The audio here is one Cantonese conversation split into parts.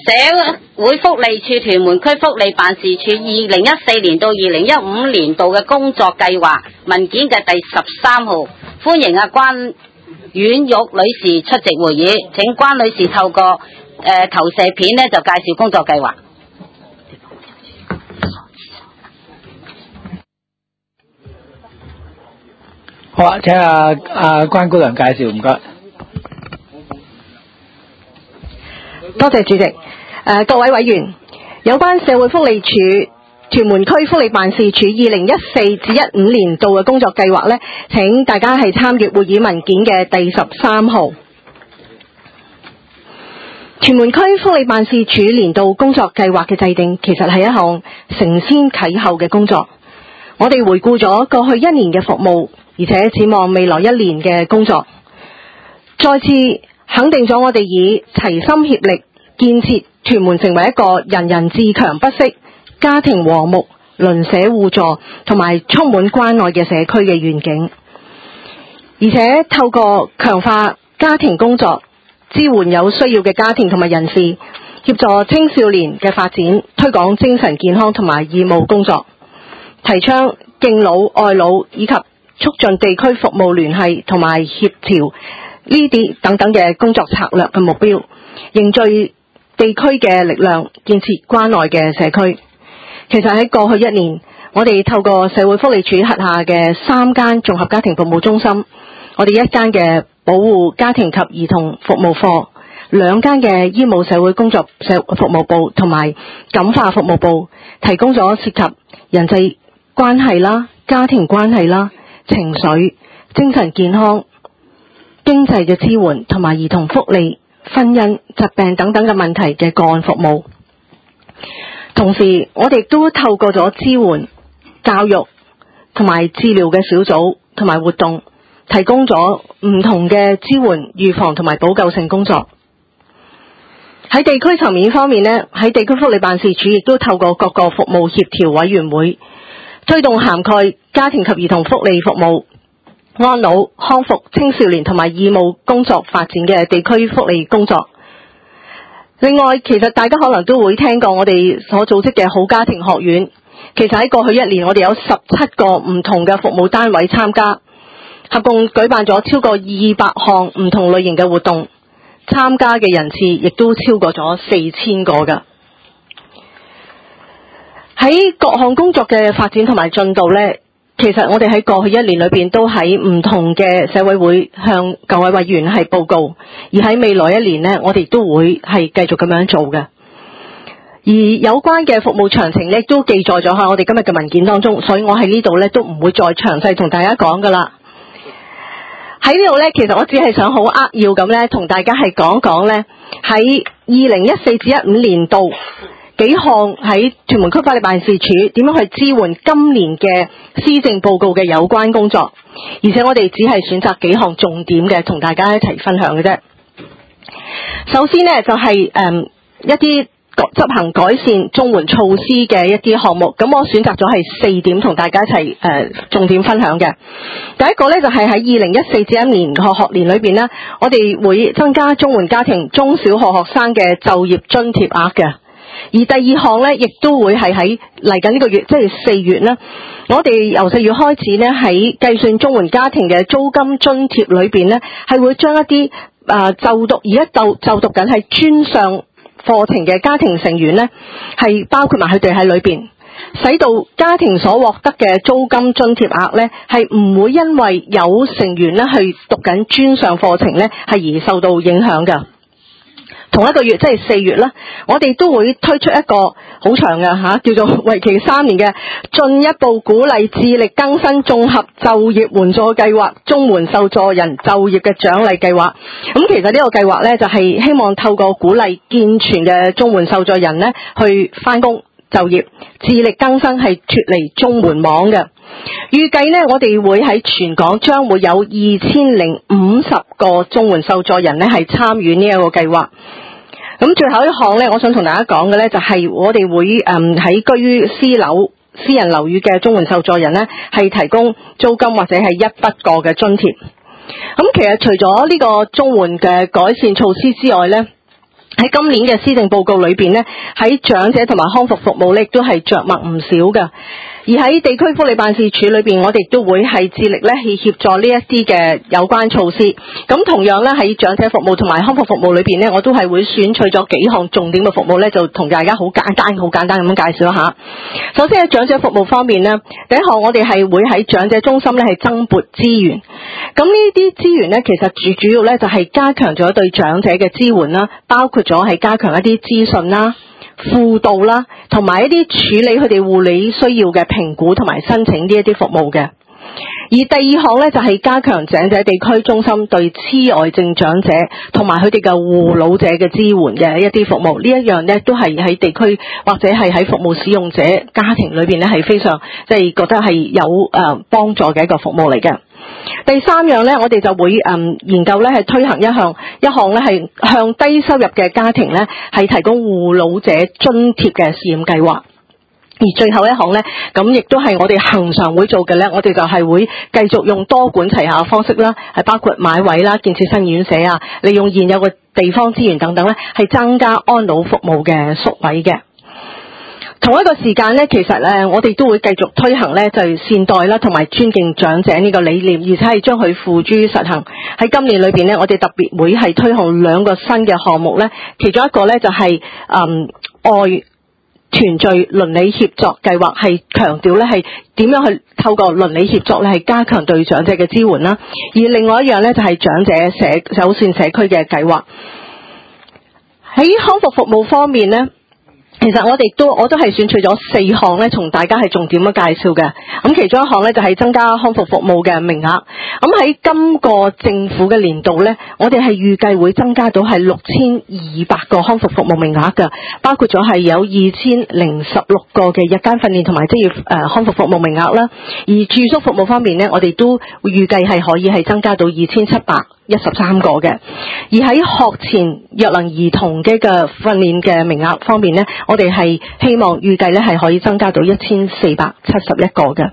社會福利處屯門區福利辦事處2014年到2015年度嘅工作計劃文件嘅第13號，歡迎關婉玉女士出席會議。請關女士透過投射片呢就介紹工作計劃。 好啊，請關姑娘介紹，唔該。 多謝主席。各位委員，有關社會福利署屯門區福利辦事處2014至15年度嘅工作計劃呢，請大家係參閱會議文件嘅第13號。屯門區福利辦事處年度工作計劃嘅制定，其實係一項承先啟後嘅工作。我哋回顧咗過去一年嘅服務，而且展望未來一年嘅工作，再次肯定咗我哋以齊心協力建設屯門成為一個人人自強不息、家庭和睦、鄰舍互助同埋充滿關愛嘅社區嘅願景，而且透過強化家庭工作，支援有需要嘅家庭同埋人士，協助青少年嘅發展，推廣精神健康同埋義務工作，提倡敬老愛老以及促進地區服務聯繫同埋協調呢啲等等嘅工作策略嘅目標，凝聚地區嘅力量，建設關愛嘅社區。其實喺過去一年，我哋透過社會福利署轄下嘅3間綜合家庭服務中心，我哋1間嘅保護家庭及兒童服務課，2間嘅醫務社會工作服務部同埋感化服務部，提供咗涉及人際關係啦、家庭關係啦、情緒、精神健康、經濟嘅支援同埋兒童福利、婚姻、疾病等等嘅問題嘅個案服務。同時，我哋都透過咗支援、教育同埋治療嘅小組同埋活動，提供咗唔同嘅支援、預防同埋補救性工作。喺地區層面方面呢，喺地區福利辦事處亦都透過各個服務協調委員會，推動涵蓋家庭及兒童福利服務、安老、康復、青少年同埋義務工作發展嘅地區福利工作。另外，其實大家可能都會聽過我哋所組織嘅好家庭學院，其實喺過去一年我哋有17個唔同嘅服務單位參加，合共舉辦咗超過200項唔同類型嘅活動，參加嘅人次亦都超過咗4000個㗎。喺各項工作嘅發展同埋進度呢，其實我哋喺過去一年裏邊都喺唔同嘅社委會向各位委員係報告，而喺未來一年呢，我哋都會係繼續咁樣做嘅。而有關嘅服務詳情呢，都記載咗喺我哋今日嘅文件當中，所以我喺呢度呢都唔會再詳細同大家講噶啦。喺呢度呢，其實我只係想好扼要咁呢同大家係講講呢，喺2014至15年度幾項喺屯門區福利辦事處點樣去支援今年嘅施政報告嘅有關工作，而且我哋只係選擇幾項重點嘅同大家一齊分享嘅啫。首先呢，就係一啲執行改善綜援措施嘅一啲項目，咁我選擇咗係4點同大家一齊重點分享嘅。第一個呢，就係喺2014至15年學年裏邊呢，我哋會增加綜援家庭中小學學生嘅就業津貼額嘅。而第2項呢，亦都會係喺嚟緊呢個月，即係4月呢，我哋由4月開始呢，喺計算綜援家庭嘅租金津貼裏邊呢，係會將一啲就讀緊係專上課程嘅家庭成員呢，係包括埋佢哋喺裏邊，使到家庭所獲得嘅租金津貼額呢，係唔會因為有成員呢去讀緊專上課程呢，係而受到影響㗎。同一個月即係4月啦，我哋都會推出一個好長嘅叫做為期3年嘅進一步鼓勵自力更生綜合就業援助計劃綜援受助人就業嘅獎勵計劃。咁其實呢個計劃呢，就係希望透過鼓勵健全嘅綜援受助人呢去返工就業，自力更生係脫離綜援網嘅。預計呢，我哋會喺全港將會有2050個綜援受助人呢係參與呢一個計劃。咁最後一項呢，我想同大家講嘅呢，就係我哋會喺居於私人樓宇嘅綜援受助人呢，係提供租金或者係一筆過嘅津貼。咁其實除咗呢個綜援嘅改善措施之外呢， 喺今年嘅施政報告裏邊呢，喺長者同埋康復服務呢，亦都係着墨唔少㗎。而喺地區福利辦事處裏邊，我哋都會係致力咧去協助呢一啲嘅有關措施。咁同樣咧喺長者服務同埋康復服務裏邊呢，我都係會選取咗幾項重點嘅服務咧，就同大家好簡單咁樣介紹一下。首先喺長者服務方面呢，第一項我哋係會喺長者中心咧係增撥資源。咁呢啲資源呢，其實主要咧就係加強咗對長者嘅支援啦，包括咗係加強一啲資訊啦、輔導啦，同埋一啲處理佢哋護理需要嘅評估同埋申請呢一啲服務嘅。而第二項呢，就係加強長者地區中心對痴呆症長者同埋佢哋嘅護老者嘅支援嘅一啲服務。呢一樣呢，都係喺地區或者係喺服務使用者家庭裏邊呢，係非常即係覺得係有幫助嘅一個服務嚟嘅。第三樣呢，我哋就會研究呢係推行一項呢係向低收入嘅家庭呢係提供護老者津貼嘅試驗計劃。而最後一項呢，咁亦都係我哋恆常會做嘅呢，我哋就係會繼續用多管齊下嘅方式啦，係包括買位啦、建設新院舍啊，利用現有嘅地方資源等等呢，係增加安老服務嘅宿位嘅。同一個時間呢，其實我哋都會繼續推行呢，就係善待啦，同埋尊敬長者呢個理念，而且係將佢付諸於實行。喺今年裏邊呢，我哋特別會係推行2個新嘅項目呢，其中一個呢，就係愛團聚鄰里協作計劃，係強調呢係點樣去透過鄰里協作呢係加強對長者嘅支援啦。而另外一樣呢，就係長者友善社區嘅計劃。喺康復服務方面呢，其實我都係選取咗4項咧，同大家係重點咁介紹嘅。咁其中一項咧就係增加康復服務嘅名額。咁喺今個政府嘅年度咧，我哋係預計會增加到係6200個康復服務名額嘅，包括咗係有2016個嘅日間訓練同埋職業康復服務名額啦。而住宿服務方面咧，我哋都預計係可以係增加到2713個嘅。而喺學前弱能兒童嘅訓練嘅名額方面咧，我哋係希望預計咧係可以增加到1471個嘅。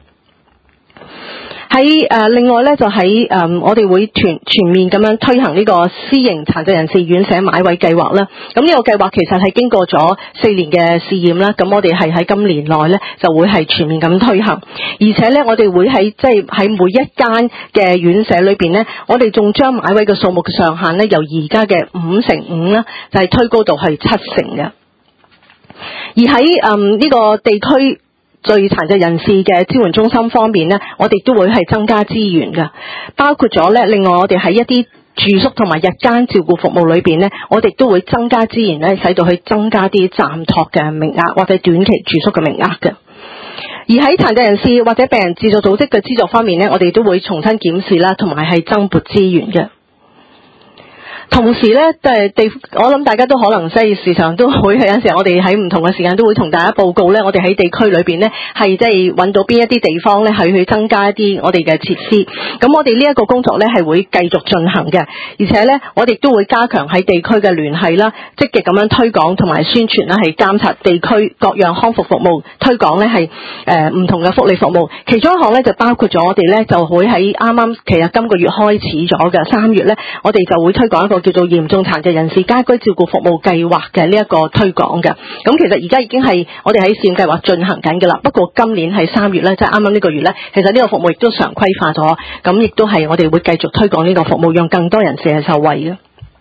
喺另外咧就喺我哋會全面咁樣推行呢個私營殘疾人士院舍買位計劃啦。咁呢個計劃其實係經過咗4年嘅試驗啦。咁我哋係喺今年內咧就會係全面咁推行，而且咧我哋會喺喺每一間嘅院舍裏邊咧，我哋仲將買位嘅數目嘅上限咧由而家嘅5/5咧就係推高到係7成嘅。而喺呢個地區對殘疾人士嘅支援中心方面呢，我哋都會係增加資源嘅，包括咗呢，另外我哋喺一啲住宿同埋日間照顧服務裏邊呢，我哋都會增加資源呢，使到去增加啲暫託嘅名額或者短期住宿嘅名額嘅。而喺殘疾人士或者病人自助組織嘅資助方面呢，我哋都會重新檢視啦，同埋係增撥資源嘅。同時咧，我諗大家都可能即係時常都會係有陣時，我哋喺唔同嘅時間都會同大家報告咧，我哋喺地區裏邊咧係即係揾到邊一啲地方咧係去增加一啲我哋嘅設施。咁我哋呢一個工作咧係會繼續進行嘅，而且咧我哋都會加強喺地區嘅聯繫啦，積極咁樣推廣同埋宣傳啦，係監察地區各樣康復服務，推廣咧係唔同嘅福利服務。其中一項咧就包括咗我哋咧就會喺啱其實今個月開始咗嘅3月咧，我哋就會推廣一個叫做嚴重殘疾人士家居照顧服務計劃嘅呢一個推廣嘅。咁其實而家已經係我哋喺試驗計劃進行緊嘅啦。不過今年係3月咧，即係啱啱呢個月咧，其實呢個服務亦都常規化咗，咁亦都係我哋會繼續推廣呢個服務，讓更多人士係受惠嘅。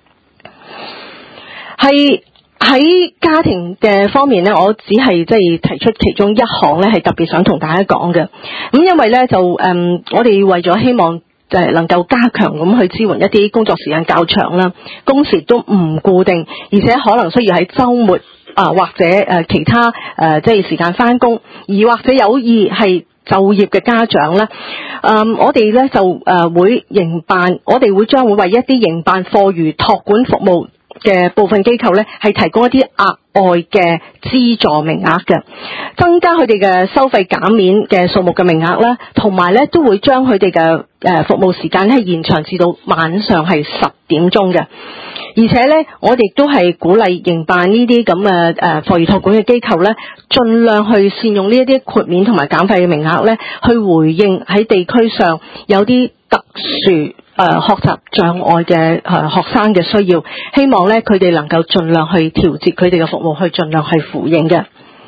係喺家庭嘅方面咧，我只係即係提出其中一項咧，係特別想同大家講嘅。咁因為咧就我哋為咗希望就係能夠加強咁去支援一啲工作時間較長啦，工時都唔固定，而且可能需要喺週末或者其他即係時間返工，而或者有意係就業嘅家長咧，我哋咧就會營辦，我哋會將會為一啲營辦課餘託管服務嘅部分機構咧，係提供一啲額外嘅資助名額嘅，增加佢哋嘅收費減免嘅數目嘅名額啦，同埋咧都會將佢哋嘅服務時間咧延長至到晚上係10點鐘嘅。而且咧，我哋都係鼓勵營辦呢啲咁嘅課餘託管嘅機構咧，盡量去善用呢一啲豁免同埋減費嘅名額咧，去回應喺地區上有啲特殊學習障礙嘅學生嘅需要，希望咧佢哋能夠盡量去調節佢哋嘅服務，去盡量去呼應嘅。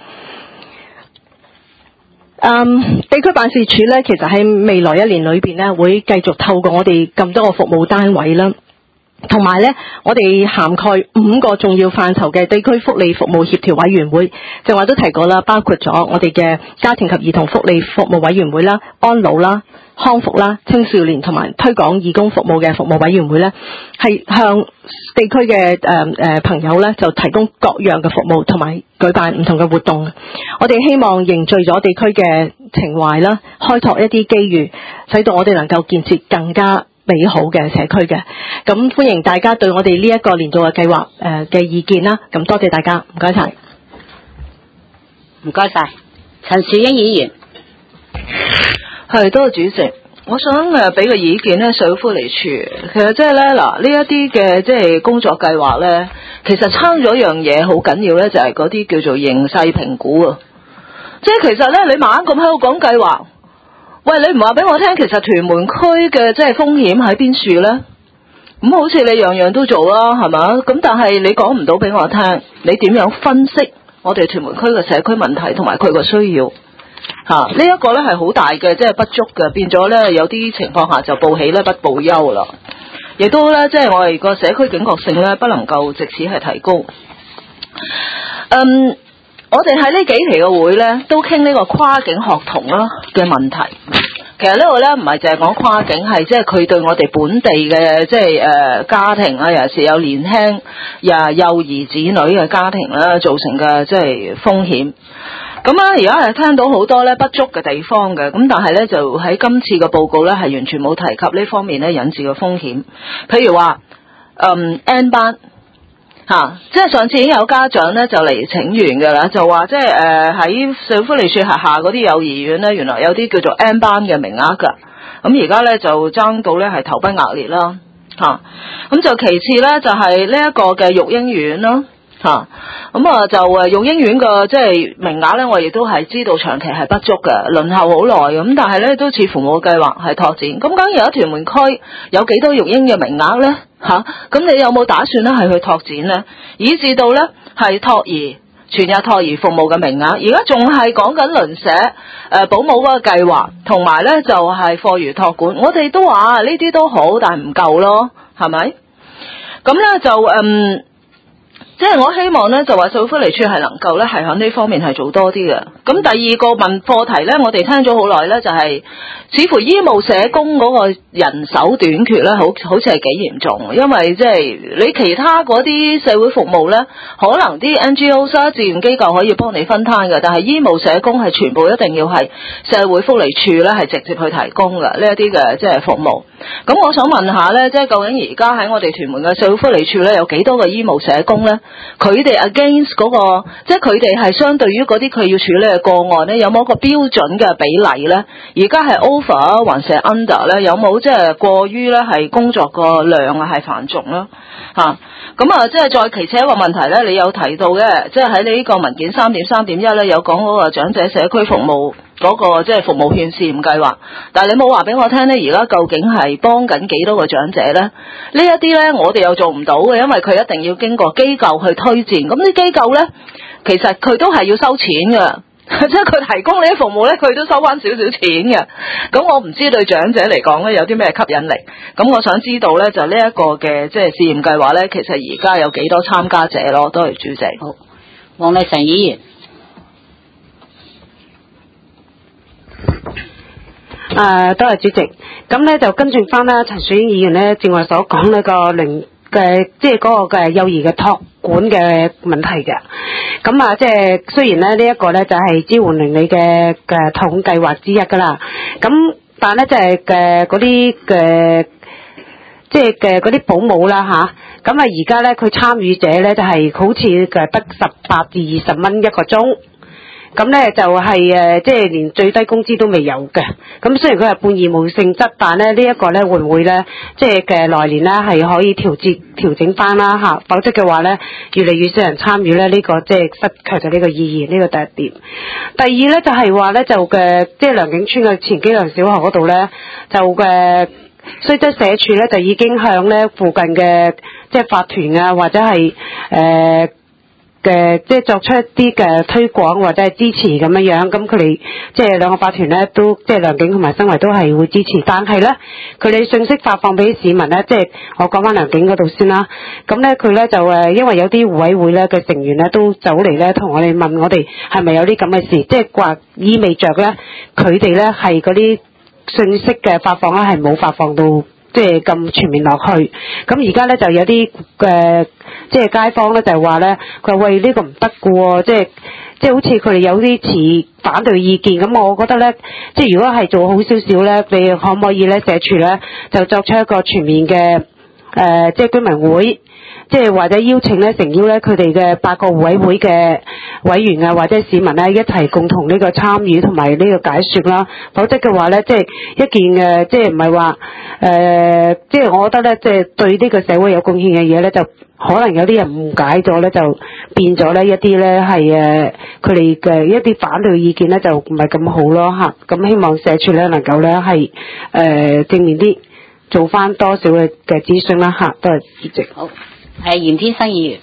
地區辦事處咧，其實喺未來1年裏邊咧，會繼續透過我哋咁多個服務單位啦，同埋咧，我哋涵蓋5個重要範疇嘅地區福利服務協調委員會，正話都提過啦，包括咗我哋嘅家庭及兒童福利服務委員會啦、安老啦、康復啦、青少年同埋推廣義工服務嘅服務委員會咧，係向地區嘅朋友咧就提供各樣嘅服務，同埋舉辦唔同嘅活動。我哋希望凝聚咗地區嘅情懷啦，開拓一啲機遇，使到我哋能夠建設更加美好嘅社區嘅。咁歡迎大家對我哋呢一個年度嘅計劃嘅意見啦。咁多謝大家，唔該晒。 唔該晒，陳樹英議員。 係，多謝主席。我想俾個意見咧，社會福利處其實即係咧嗱，呢一啲嘅即係工作計劃咧，其實差咗一樣嘢好緊要咧，就係嗰啲叫做形勢評估啊。即係其實咧，你猛咁喺度講計劃，喂，你唔話俾我聽，其實屯門區嘅即係風險喺邊處咧？咁好似你樣樣都做啦，係嘛？咁但係你講唔到俾我聽，你點樣分析我哋屯門區嘅社區問題同埋佢個需要？呢一個咧係好大嘅即係不足嘅，變咗咧有啲情況下就報喜咧不報憂啦，亦都咧即係我哋個社區警覺性咧不能夠藉此係提高。我哋喺呢幾期嘅會咧都傾呢個跨境學童啦嘅問題。其實呢個咧唔係淨係講跨境，係即係佢對我哋本地嘅即係家庭啊，尤其是有年輕幼兒子女嘅家庭啦，造成嘅即係風險。咁啊，而家係聽到好多咧不足嘅地方嘅，咁但係咧就喺今次嘅報告咧係完全冇提及呢方面咧引致嘅風險。譬如話N 班即係上次已經有家長咧就嚟請願㗎啦，就話即係喺社會福利署轄下嗰啲幼兒園咧，原來有啲叫做 N 班嘅名額㗎。咁而家咧就爭到咧係頭崩額裂啦咁就其次咧就係呢一個嘅育嬰院啦。咁就育嬰院嘅即係名額咧，我亦都係知道長期係不足嘅，輪候好耐咁，但係咧都似乎冇計劃係拓展。咁究竟而家屯門區有幾多育嬰嘅名額咧？咁你有冇打算咧係去拓展咧？以至到咧係托兒全日托兒服務嘅名額，而家仲係講緊鄰舍保姆嗰個計劃，同埋咧就係課餘託管。我哋都話呢啲都好，但係唔夠咯，係咪？咁咧就即係我希望咧，就話社會福利處係能夠咧係喺呢方面係做多啲嘅。咁第二個問課題咧，我哋聽咗好耐咧，就係似乎醫務社工嗰個人手短缺咧，好似係幾嚴重。因為即係你其他嗰啲社會服務咧，可能啲 NGO 志願機構可以幫你分攤嘅，但係醫務社工係全部一定要係社會福利處咧係直接去提供嘅呢一啲嘅即係服務。咁我想問下咧，即係究竟而家喺我哋屯門嘅社會福利處咧，有幾多個醫務社工咧？佢哋 against 嗰個，即係佢哋係相對於嗰啲佢要處理嘅個案咧，有冇一個標準嘅比例咧？而家係 over 還是 under 咧？有冇即係過於咧係工作個量係繁重啦？咁即係再其次一個問題咧，你有提到嘅，即係喺你呢個文件 3.3.1 咧有講嗰個長者社區服務嗰個即係服務券試驗計劃，但係你冇話俾我聽咧，而家究竟係幫緊幾多個長者咧？呢一啲咧我哋又做唔到嘅，因為佢一定要經過機構去推薦，咁啲機構咧其實佢都係要收錢㗎。即係佢提供呢啲服務咧，佢都收翻少少錢嘅。咁我唔知對長者嚟講咧有啲咩吸引力。咁我想知道咧就呢一個嘅即係試驗計劃咧，其實而家有幾多參加者咯？多謝主席。 好，黃麗成議員。 多謝主席。咁咧就跟住翻啦，陳樹英議員咧正話所講呢個即係嗰個嘅幼兒嘅託管嘅問題嘅。咁即係雖然咧呢一個咧就係支援鄰里嘅託管計劃之一噶啦。咁但係咧即係嘅嗰啲嘅即係嘅嗰啲保姆啦吓。咁而家咧佢參與者咧就係好似嘅得18至20蚊一個鐘。咁咧就係即係連最低工資都未有嘅。咁雖然佢係半義務性質，但咧呢一個咧會唔會咧即係嘅來年咧係可以調整翻啦吓，否則嘅話咧越嚟越少人參與咧，呢個即係失去咗呢個意義，呢個第一點。第二咧就係話咧就嘅即係良景村嘅前基良小學嗰度咧就嘅雖則社署咧就已經向咧附近嘅即係法團啊，或者係即係作出一啲嘅推廣或者係支持咁樣，咁佢哋即係兩個法團咧都即係良景同埋新圍都係會支持，但係咧佢哋信息發放俾市民咧，即係我講翻良景嗰度先啦。咁咧佢咧就因為有啲互委會咧嘅成員咧都走嚟咧同我哋問我哋係咪有啲咁嘅事，即係話意味着咧佢哋咧係嗰啲信息嘅發放咧係冇發放到即係咁全面落去。咁而家咧就有啲即係街坊咧就係話咧，佢話喂呢個唔得㗎喎，即係好似佢哋有啲持反對意見。咁我覺得咧，即係如果係做好少少咧，你可唔可以咧社署咧就作出一個全面嘅即係居民會，即係或者邀請咧誠邀咧佢哋嘅8個互委會嘅委員啊，或者市民咧一齊共同呢個參與同埋呢個解說啦。否則嘅話咧，即係一件即係唔係話即係我覺得咧，即係對呢個社會有貢獻嘅嘢咧，就可能有啲人誤解咗咧，就變咗咧一啲咧係佢哋嘅一啲反對意見咧，就唔係咁好咯嚇。咁希望社署咧能夠咧係正面啲做翻多少嘅諮詢啦嚇。多謝主席。 好，嚴天生議員。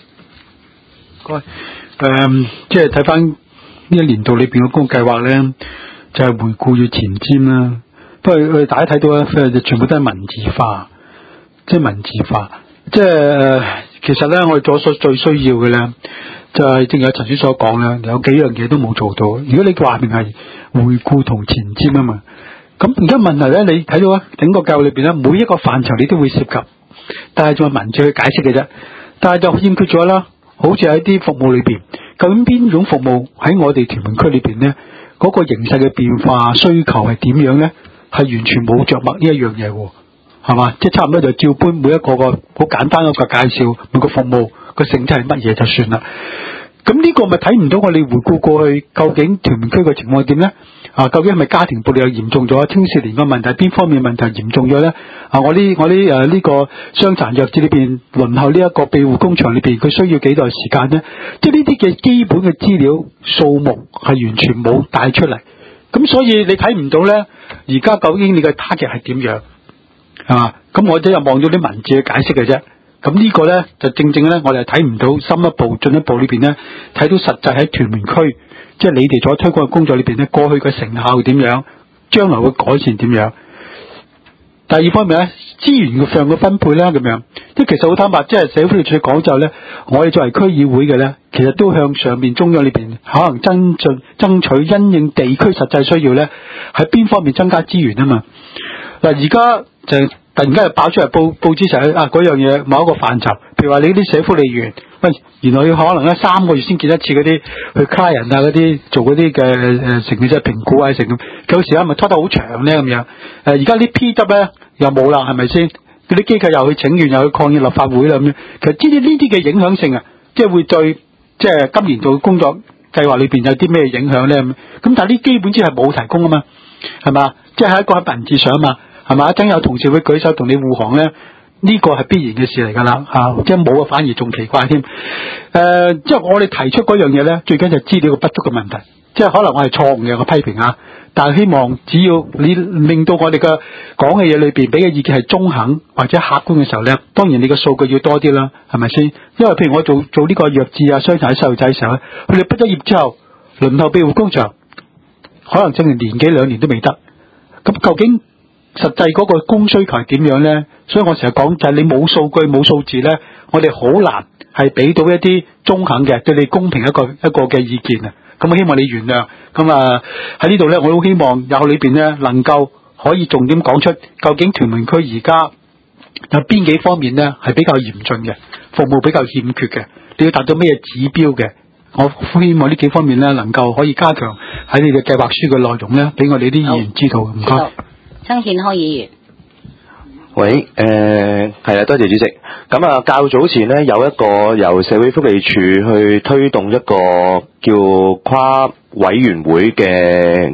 即係睇翻呢一年度裏邊嘅公共計劃咧，就係回顧與前瞻啦。不過我哋大家睇到咧，全部都係文字化，即係文字化。即係其實咧，我哋所最需要嘅咧，就係正如陳主席所講咧，有幾樣嘢都冇做到。如果你話明係回顧同前瞻啊嘛，咁而家問題咧，你睇到啊，整個計劃裏邊咧，每一個範疇你都會涉及，但係仲係文字去解釋嘅啫。但係就欠缺咗啦，好似喺啲服務裏邊，究竟邊種服務喺我哋屯門區裏邊咧，嗰個形勢嘅變化需求係點樣咧？係完全冇着墨呢一樣嘢喎。係嘛？即係差唔多就照搬每一個好簡單一個介紹，每個服務個性質係乜嘢就算啦。咁呢個咪睇唔到我哋回顧過去究竟屯門區嘅情況係點咧？究竟係咪家庭暴力又嚴重咗？青少年嘅問題邊方面問題嚴重咗咧？我呢個傷殘弱智裏邊輪候呢一個庇護工場裏邊，佢需要幾耐時間咧？即係呢啲嘅基本嘅資料數目係完全冇帶出嚟。咁所以你睇唔到咧，而家究竟你嘅 target 係點樣？咁我只係望到啲文字嘅解釋嘅啫。咁呢個咧就正咧，我哋係睇唔到深一步進一步裏邊咧，睇到實際喺屯門區，即係你哋所推廣嘅工作裏邊咧，過去嘅成效點樣，將來會改善點樣。第二方面咧，資源上嘅分配咧咁樣，即係其實好坦白，即係社會福利署講就咧，我哋作為區議會嘅咧，其實都向上面中央裏邊可能爭取因應地區實際需要咧，喺邊方面增加資源啊嘛。嗱，而家就突然間又爆出嚟報紙上嗰樣嘢某一個範疇，譬如話你啲社福利員，喂，原來要可能咧3個月先見一次嗰啲去卡人嗰啲做嗰啲嘅成嘅即係評估成咁，有時咪拖得好長咧咁樣。而家啲 P.W. 咧又冇啦，係咪先？嗰啲機構又去請願，又去抗議立法會啦咁樣。其實知呢啲嘅影響性即係會對即係今年度工作計劃裏邊有啲咩影響咧咁。咁但係呢基本之係冇提供啊嘛，係嘛？即係喺一個喺文字上啊嘛。係嘛？一陣有同事會舉手同你護航咧，呢個係必然嘅事嚟㗎啦嚇，即係冇啊，反而仲奇怪添。即係我哋提出嗰樣嘢咧，最緊就係資料嘅不足嘅問題，即係可能我係錯誤嘅個批評啊，但係希望只要你令到我哋嘅講嘅嘢裏邊俾嘅意見係中肯或者客觀嘅時候咧，當然你嘅數據要多啲啦，係咪先？因為譬如我做呢個弱智傷殘細路仔嘅時候咧，佢哋畢咗業之後輪候庇護工場，可能整年幾2年都未得，咁究竟實際嗰個供需求係點樣咧？所以我成日講就係你冇數據冇數字咧，我哋好難係俾到一啲中肯嘅對你公平一個嘅意見啊！咁我希望你原諒。咁喺呢度咧，我都希望有裏邊咧能夠可以重點講出究竟屯門區而家有邊幾方面咧係比較嚴峻嘅，服務比較欠缺嘅，你要達到咩指標嘅？我希望呢幾方面咧能夠可以加強喺你嘅計劃書嘅內容咧，俾我哋啲議員知道。唔該。 曾健康議員， 喂，係啦，多謝主席。咁較早前咧有一個由社會福利署去推動一個叫跨委員會嘅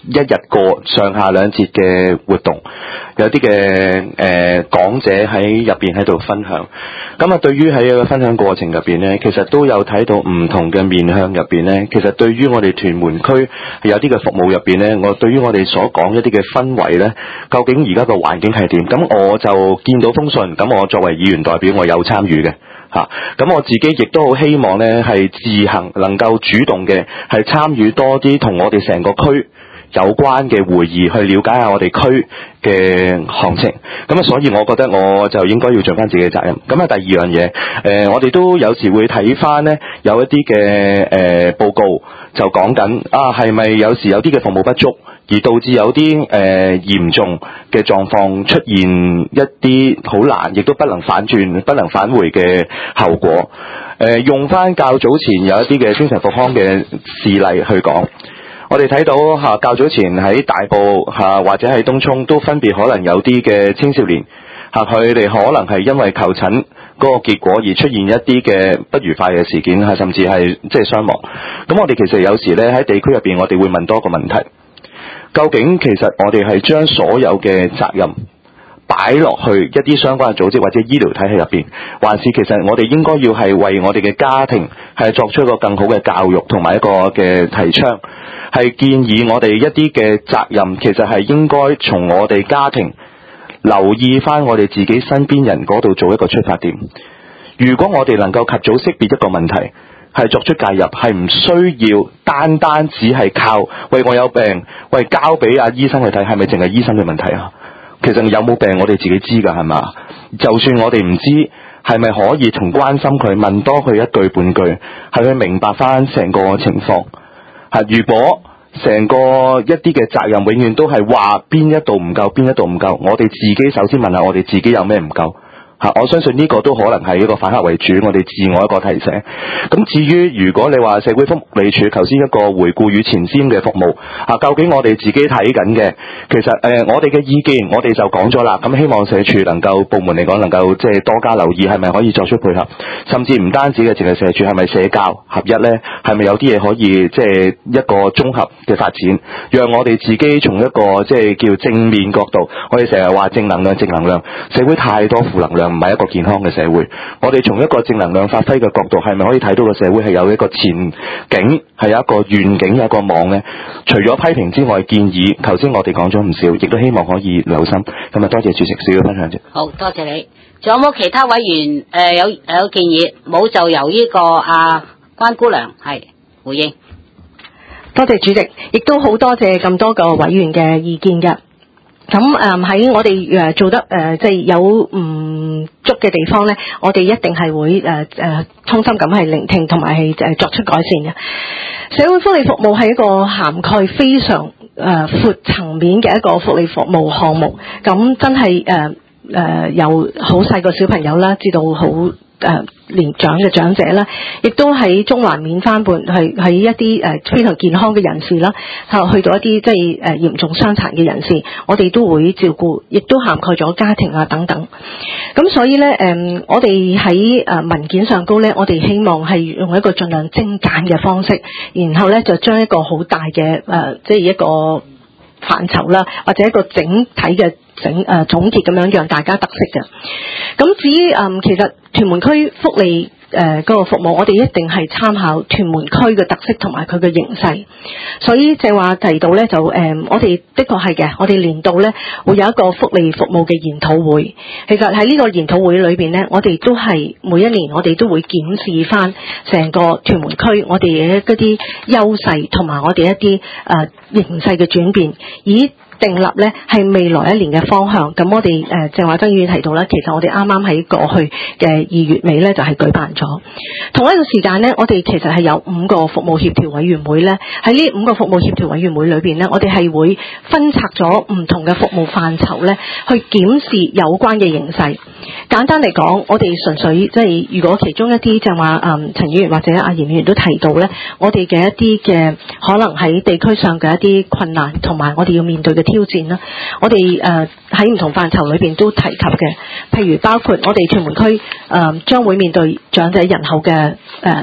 一日過上下兩節嘅活動，有啲嘅講者喺入邊喺度分享。咁啊，對於喺一個分享過程入邊呢，其實都有睇到唔同嘅面向入邊呢。其實對於我哋屯門區有啲嘅服務入邊呢，我對於我哋所講一啲嘅氛圍呢，究竟而家個環境係點？咁我就見到封信，咁我作為議員代表，我有參與嘅。咁我自己亦都好希望呢，係自行能夠主動嘅，係參與多啲同我哋成個區有關嘅會議，去了解下我哋區嘅行情。咁啊，所以我覺得我就應該要盡翻自己嘅責任。咁啊，第二樣嘢，我哋都有時會睇翻呢，有一啲嘅報告就講緊係咪有時有啲嘅服務不足，而導致有啲嚴重嘅狀況出現一啲好難，亦都不能反轉、不能返回嘅後果。用翻較早前有一啲嘅精神復康嘅事例去講，我哋睇到較早前喺大埔或者喺東涌都分別可能有啲嘅青少年佢哋可能係因為求診嗰個結果而出現一啲嘅不愉快嘅事件，甚至係即係傷亡。咁我哋其實有時咧喺地區入邊，我哋會問多個問題。究竟其實我哋係將所有嘅責任擺落去一啲相關嘅組織或者醫療體系入邊，還是其實我哋應該要係為我哋嘅家庭係作出一個更好嘅教育同埋一個嘅提倡，係建議我哋一啲嘅責任其實係應該從我哋家庭留意翻我哋自己身邊人嗰度做一個出發點。如果我哋能夠及早識別一個問題，係作出介入，係唔需要單只係靠喂我有病，喂交俾醫生去睇，係咪淨係醫生嘅問題啊？其實有冇病我哋自己知㗎，係嘛？就算我哋唔知，係咪可以從關心佢問多佢一句半句，係去明白翻成個情況？如果成個一啲嘅責任永遠都係話邊一度唔夠，邊一度唔夠，我哋自己首先問下我哋自己有咩唔夠。我相信呢個都可能係一個反客為主，我哋自我一個提醒。咁至於如果你話社會福利署頭先一個回顧與前瞻嘅服務，究竟我哋自己睇緊嘅，其實我哋嘅意見我哋就講咗啦。咁希望社署能夠部門嚟講能夠即係多加留意，係咪可以作出配合？甚至唔單止嘅淨係社署，係咪社教合一呢？係咪有啲嘢可以即係一個綜合嘅發展，讓我哋自己從一個即係叫正面角度，我哋成日話正能量，社會太多負能量。唔係一個健康嘅社會，我哋從一個正能量發揮嘅角度，係咪可以睇到個社會係有一個前景，係有一個願景，有一個望呢？除咗批評之外，建議頭先我哋講咗唔少，亦都希望可以留心。咁啊，多謝主席少少分享啫。 好多謝你。仲有冇其他委員有建議？冇就由呢個關姑娘係回應。 多謝主席，亦都好多謝咁多個委員嘅意見嘅。咁喺我哋做得即係有唔足嘅地方咧，我哋一定係會衷心咁係聆聽同埋係作出改善嘅。社會福利服務係一個涵蓋非常闊層面嘅一個福利服務項目，咁真係由好細個小朋友啦，至到好年長嘅長者啦，亦都喺中環免翻半，喺一啲非常健康嘅人士啦，去到一啲即係嚴重傷殘嘅人士，我哋都會照顧，亦都涵蓋咗家庭等等。咁所以咧，我哋喺文件上高咧，我哋希望係用一個盡量精簡嘅方式，然後咧就將一個好大嘅即係一個範疇啦，或者一個整體嘅總結咁樣讓大家得悉嘅。咁至於其實屯門區福利嗰個服務，我哋一定係參考屯門區嘅特色同埋佢嘅形勢。所以正話提到咧，就我哋的確係嘅，我哋年度咧會有一個福利服務嘅研討會。其實喺呢個研討會裏邊咧，我哋都係每一年我哋都會檢視翻成個屯門區我哋嘅一啲優勢同埋我哋一啲形勢嘅轉變，以訂立咧係未來一年嘅方向。咁我哋正話曾議員提到啦，其實我哋啱啱喺過去嘅2月尾咧就係舉辦咗。同一個時間咧，我哋其實係有5個服務協調委員會咧，喺呢5個服務協調委員會裏邊咧，我哋係會分拆咗唔同嘅服務範疇咧，去檢視有關嘅形勢。簡單嚟講，我哋純粹即係如果其中一啲就話陳議員或者阿嚴議員都提到咧，我哋嘅一啲嘅可能喺地區上嘅一啲困難同埋我哋要面對嘅挑戰啦，我哋喺唔同範疇裏邊都提及嘅，譬如包括我哋屯門區將會面對長者人口嘅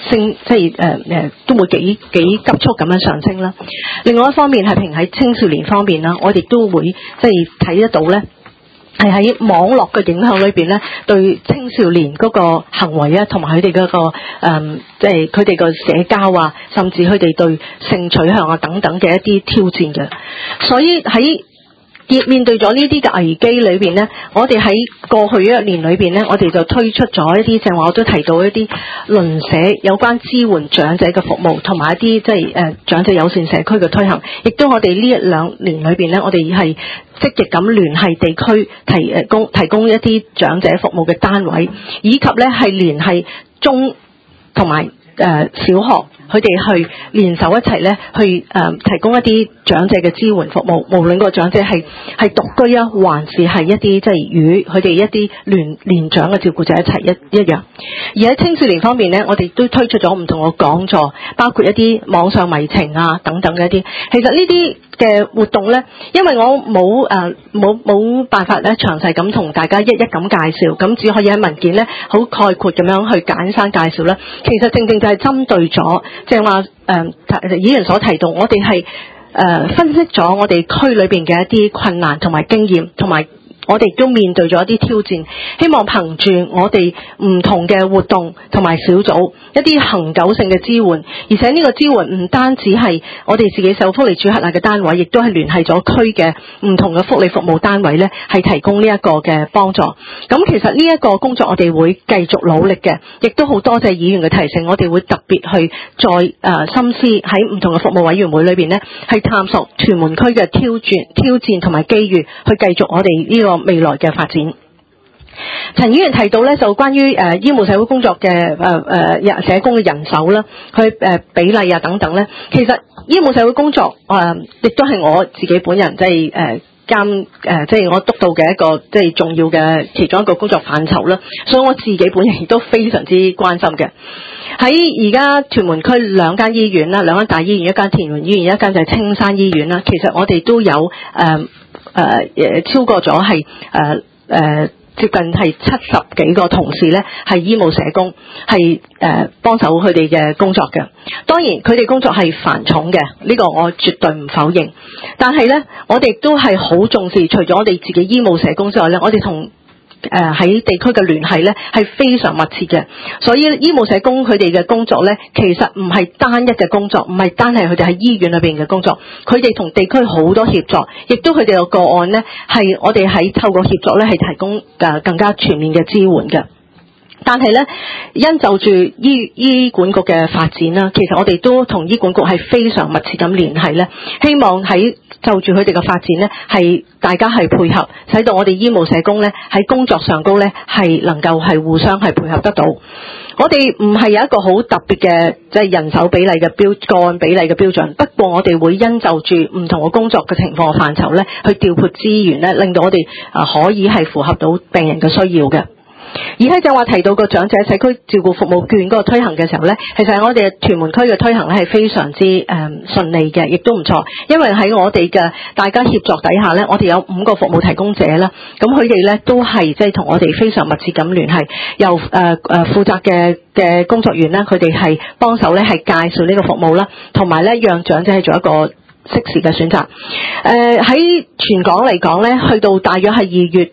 升，即係都會幾急速咁樣上升啦。另外一方面係譬如喺青少年方面啦，我哋都會即係睇得到咧。係喺網絡嘅影響裏邊咧，對青少年嗰個行為啊，同埋佢哋嗰個即係佢哋個社交啊，甚至佢哋對性取向啊等等嘅一啲挑戰嘅。所以喺面對咗呢啲嘅危機裏邊咧，我哋喺過去一年裏邊咧，我哋就推出咗一啲正話我都提到一啲鄰舍有關支援長者嘅服務，同埋一啲即係長者友善社區嘅推行。亦都我哋呢1-2年裏邊咧，我哋係積極咁聯繫地區提供一啲長者服務嘅單位，以及咧係聯繫中同埋小學，佢哋去聯手一齊咧去提供一啲長者嘅支援服務，無論個長者係獨居啊，還是係一啲即係與佢哋一啲年長嘅照顧者一齊一樣。而喺青少年方面咧，我哋都推出咗唔同嘅講座，包括一啲網上迷情啊等等嘅一啲。其實呢啲嘅活動咧，因為我冇辦法咧詳細咁同大家一一咁介紹，咁只可以喺文件咧好概括咁樣去簡單介紹啦。其實正正就係針對咗正話議員所提到，我哋係分析咗我哋區裏邊嘅一啲困難同埋經驗，同埋我哋都面對咗一啲挑戰，希望憑住我哋唔同嘅活動同埋小組一啲恆久性嘅支援，而且呢個支援唔單止係我哋自己社會福利署轄下嘅單位，亦都係聯繫咗區嘅唔同嘅福利服務單位咧，係提供呢一個嘅幫助。咁其實呢一個工作我哋會繼續努力嘅，亦都好多謝議員嘅提醒，我哋會特別去再深思喺唔同嘅服務委員會裏邊咧，係探索屯門區嘅挑戰同埋機遇，去繼續我哋呢個未來嘅發展。陳議員提到咧，就關於醫務社會工作嘅社工嘅人手啦，佢比例啊等等咧，其實醫務社會工作亦都係我自己本人即係即係我督導嘅一個即係重要嘅其中一個工作範疇啦，所以我自己本人亦都非常之關心嘅。喺而家屯門區2間醫院啦，2間大醫院，一間田園醫院，一間就係青山醫院啦。其實我哋都有超過咗係接近係70幾個同事咧，係醫務社工，係幫手佢哋嘅工作嘅。當然佢哋工作係繁重嘅，呢個我絕對唔否認。但係咧，我哋都係好重視，除咗我哋自己醫務社工之外咧，我哋同喺地區嘅聯繫咧係非常密切嘅。所以醫務社工佢哋嘅工作咧，其實唔係單一嘅工作，唔係單係佢哋喺醫院裏邊嘅工作，佢哋同地區好多協作，亦都佢哋嘅個案咧係我哋喺透過協作咧係提供更加全面嘅支援嘅。但係咧，因就住醫管局嘅發展啦，其實我哋都同醫管局係非常密切咁聯繫咧，希望喺就住佢哋嘅發展咧，係大家係配合，使到我哋醫務社工咧喺工作上高咧係能夠係互相係配合得到。我哋唔係有一個好特別嘅即係人手比例嘅個案比例嘅標準，不過我哋會因就住唔同嘅工作嘅情況嘅範疇咧，去調撥資源咧，令到我哋可以係符合到病人嘅需要嘅。而喺正話提到個長者社區照顧服務券嗰個推行嘅時候咧，其實我哋屯門區嘅推行咧係非常之順利嘅，亦都唔錯。因為喺我哋嘅大家協作底下咧，我哋有5個服務提供者啦，咁佢哋咧都係即係同我哋非常密切咁聯繫，由負責嘅工作員啦，佢哋係幫手咧係介紹呢個服務啦，同埋咧讓長者係做一個適時嘅選擇。喺全港嚟講咧，去到大約係2月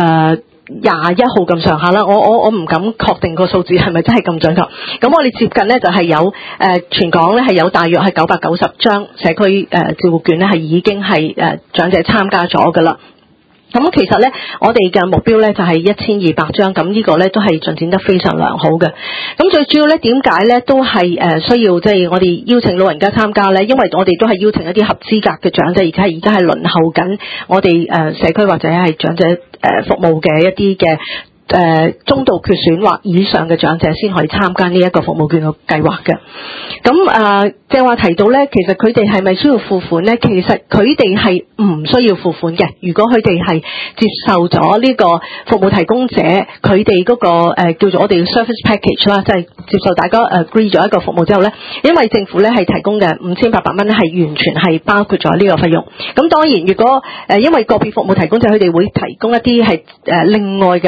21號咁上下啦，我唔敢確定個數字係咪真係咁準確。咁我哋接近咧就係有全港咧係有大約係990張社區照顧券咧係已經係長者參加咗㗎啦。咁其實咧，我哋嘅目標咧就係1200張，咁呢個咧都係進展得非常良好嘅。咁最主要咧點解咧都係需要即係我哋邀請老人家參加咧？因為我哋都係邀請一啲合資格嘅長者，而且而家係輪候緊我哋社區或者係長者服務嘅一啲嘅中度缺損或以上嘅長者先可以參加呢一個服務券嘅計劃嘅。咁正話提到咧，其實佢哋係咪需要付款咧？其實佢哋係唔需要付款嘅。如果佢哋係接受咗呢個服務提供者佢哋嗰個叫做我哋嘅 service package 啦，即係接受大家agree 咗一個服務之後咧，因為政府咧係提供嘅5800蚊咧係完全係包括咗呢個費用。咁當然如果因為個別服務提供者佢哋會提供一啲係另外嘅服務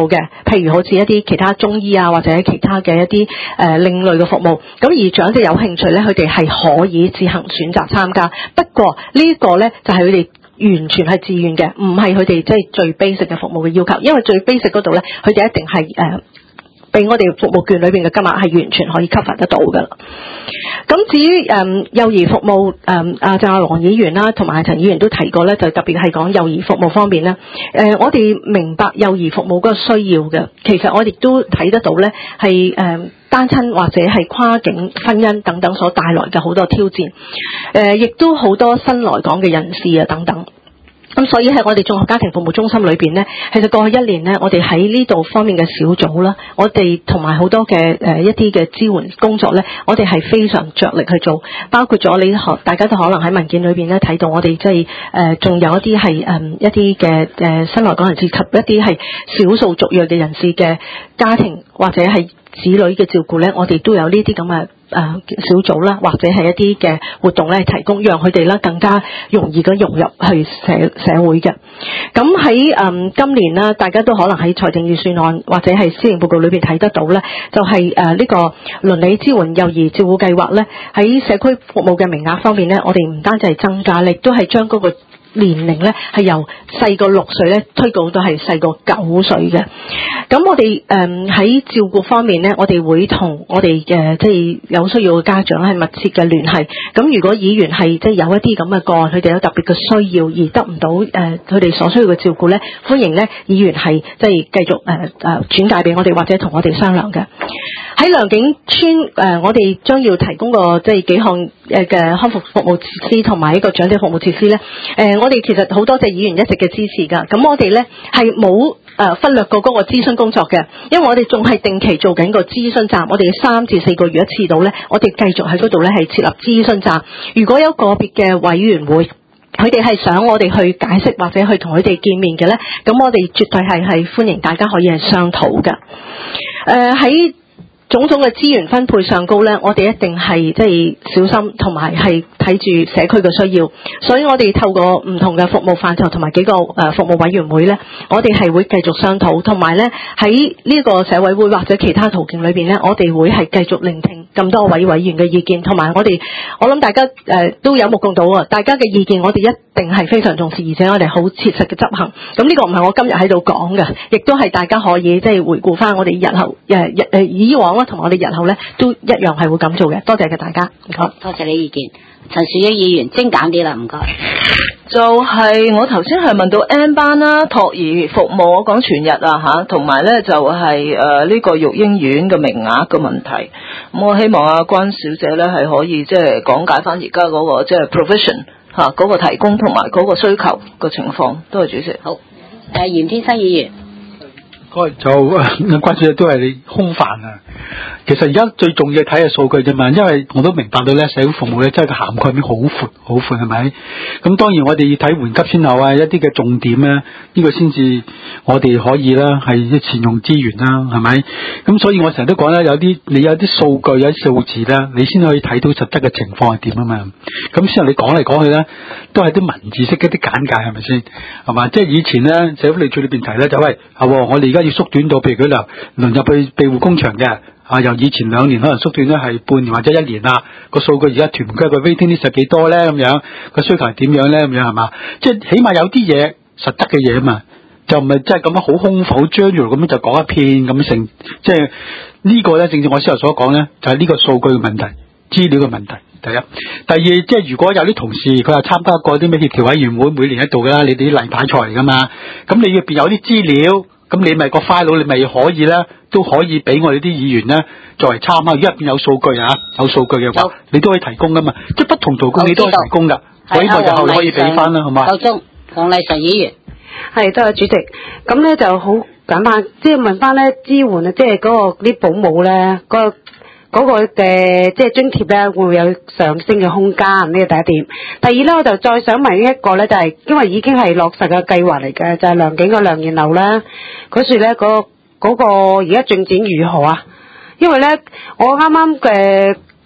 務嘅，譬如好似一啲其他中醫啊，或者其他嘅一啲另類嘅服務。咁而長者有興趣咧，佢哋係可以自行選擇參加。不過呢個咧就係佢哋完全係自願嘅，唔係佢哋即係最 basic 嘅服務嘅要求。因為最 basic 嗰度咧，佢哋一定係俾我哋服務券裏邊嘅金額係完全可以 cover 得到㗎啦。咁至於幼兒服務，就阿羅議員啦，同埋陳議員都提過咧，就特別係講幼兒服務方面咧。我哋明白幼兒服務嗰個需要嘅，其實我哋都睇得到咧，係單親或者係跨境婚姻等等所帶來嘅好多挑戰，亦都好多新來港嘅人士啊等等。咁所以喺我哋綜合家庭服務中心裏邊呢，其實過去1年呢，我哋喺呢度方面嘅小組啦，我哋同埋好多嘅一啲嘅支援工作呢，我哋係非常着力去做，包括咗大家都可能喺文件裏邊呢睇到，我哋即係仲有一啲係一啲嘅新來港人士及一啲係少數族裔嘅人士嘅家庭或者係子女嘅照顧呢，我哋都有呢啲咁嘅小組啦，或者係一啲嘅活動咧，提供讓佢哋咧更加容易咁融入去社會嘅。咁喺今年啦，大家都可能喺財政預算案或者係施政報告裏邊睇得到咧，就係呢個鄰里支援幼兒照顧計劃咧，喺社區服務嘅名額方面咧，我哋唔單止係增加，亦都係將嗰個年齡咧係由細過6歲咧推高到係細過9歲嘅。咁我哋喺照顧方面咧，我哋會同我哋嘅即係有需要嘅家長係密切嘅聯繫。咁如果議員係即係有一啲咁嘅個案，佢哋有特別嘅需要而得唔到佢哋所需要嘅照顧咧，歡迎咧議員係即係繼續轉介俾我哋或者同我哋商量嘅。喺良景村我哋將要提供個即係幾項嘅康復服務設施同埋一個長者服務設施咧。我哋其實好多謝議員一直嘅支持㗎。咁我哋咧係冇忽略過嗰個諮詢工作嘅，因為我哋仲係定期做緊個諮詢站，我哋3至4個月一次到咧，我哋繼續喺嗰度咧係設立諮詢站。如果有個別嘅委員會，佢哋係想我哋去解釋或者去同佢哋見面嘅咧，咁我哋絕對係歡迎大家可以係商討嘅。喺種種嘅資源分配上高咧，我哋一定係即係小心，同埋係睇住社區嘅需要。所以我哋透過唔同嘅服務範疇同埋幾個服務委員會咧，我哋係會繼續商討，同埋咧喺呢個社委會或者其他途徑裏邊咧，我哋會係繼續聆聽咁多位委員嘅意見，同埋我諗大家都有目共睹啊！大家嘅意見我哋一定係非常重視，而且我哋好切實嘅執行。咁呢個唔係我今日喺度講嘅，亦都係大家可以即係回顧翻我哋日後以往啦，同埋我哋日後咧都一樣係會咁做嘅。多謝嘅大家，唔該。 多謝你意見，陳樹英議員精簡啲啦，唔該。 就係我頭先係問到 N 班啦，托兒服務我講全日啊嚇，同埋咧就係呢個育嬰院嘅名額嘅問題。咁我希望阿關小姐咧係可以即係講解翻而家嗰個即係 provision 嚇嗰個提供同埋嗰個需求嘅情況。多謝主席。 好，嚴天生議員。 就關注都係你空泛啊！其實而家最重要睇係數據啫嘛，因為我都明白到咧，社會服務咧真係個涵蓋面好闊係咪？咁當然我哋要睇緩急先後啊，一啲嘅重點咧，呢個先至我哋可以啦，係善用資源啦，係咪？咁所以我成日都講咧，你有啲數據有啲數字咧，你先可以睇到實質嘅情況係點啊嘛。咁先後你講嚟講去咧，都係啲文字式嘅啲簡介係咪先？係嘛？即係以前咧社福利署裏邊提咧就喂我哋而家要縮短到，譬如佢輪入去庇護工場嘅由以前2年可能縮短咗係半年或者1年啦。個數據而家屯門區個 waiting list 係幾多咧？咁樣個需求係點樣咧？咁樣係嘛？即係起碼有啲嘢實質嘅嘢啊嘛，就唔係即係咁樣好空口張住咁樣就講一片咁成。即係呢個咧，正正我先頭所講咧，就係呢個數據嘅問題、資料嘅問題。第一，第二，即係如果有啲同事佢又參加過啲咩協調委員會，每年喺度噶啦，你哋啲例牌菜嚟噶嘛，咁你入邊有啲資料。咁你咪個 file 你咪可以咧，都可以俾我哋啲議員咧作為參考。如果入邊有數據有數據嘅話，你都可以提供噶嘛。即係不同途徑你都可以提供噶。我希望日後你可以俾翻啦，好嘛？ 夠鐘，黃麗純議員係多謝主席。咁咧就好簡單，即係問翻咧支援啊，即係嗰個啲保姆咧嗰個嘅即係津貼咧，會唔會有上升嘅空間？呢個第一點。第二咧，我就再想問一個咧，就係因為已經係落實嘅計劃嚟嘅，就係良景個良賢樓啦。嗰時咧嗰個而家進展如何啊？因為咧，我啱啱嘅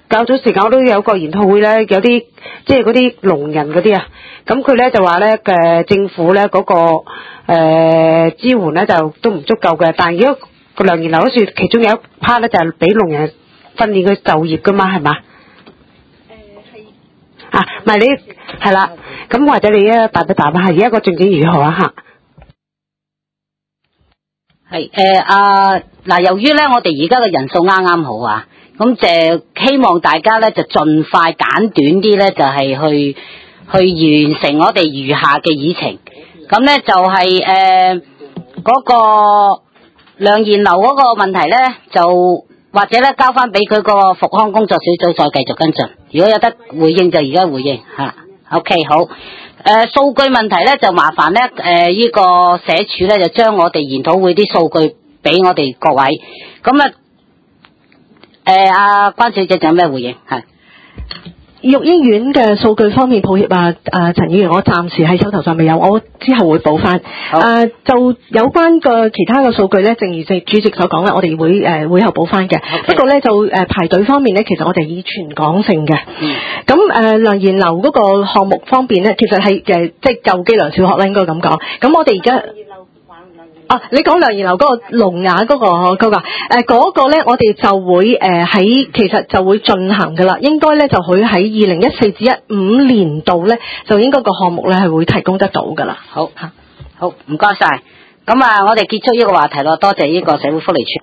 較早時間我都有個研討會咧，有啲即係嗰啲聾人嗰啲啊，咁佢咧就話咧政府咧嗰個支援咧就都唔足夠嘅，但係如果個梁賢樓嗰處其中有一 part 咧就係俾聾人訓練佢就業噶嘛，係嘛？啊，唔係你係啦，咁或者你答一答下，而家個進展如何啊？嚇？ 係嗱，由於咧我哋而家嘅人數啱啱好啊，咁就希望大家咧就盡快簡短啲咧，就係去完成我哋餘下嘅議程。咁咧就係嗰個梁賢樓嗰個問題咧，就或者咧交翻俾佢個復康工作小組再繼續跟進。如果有得回應就而家回應嚇。OK 好。數據問題咧就麻煩咧呢個社署咧就將我哋研討會啲數據俾我哋各位。咁阿關小姐仲有咩回應？係。 育嬰院嘅數據方面，抱歉陳議員，我暫時喺手頭上未有，我之後會補翻。就有關個其他嘅數據咧，正如主席所講啦，我哋會會後補翻嘅。不過咧就排隊方面咧，其實我哋以全港性嘅。咁梁賢樓嗰個項目方面咧，其實係即係舊基良小學啦，應該咁講。咁我哋而家你講梁賢樓嗰個聾啞嗰個咧，我哋就會其實就會進行噶啦，應該咧就會喺2014至15年度咧，就應該個項目咧係會提供得到噶啦。 好，唔該晒。咁我哋結束呢個話題咯，多謝呢個社會福利署。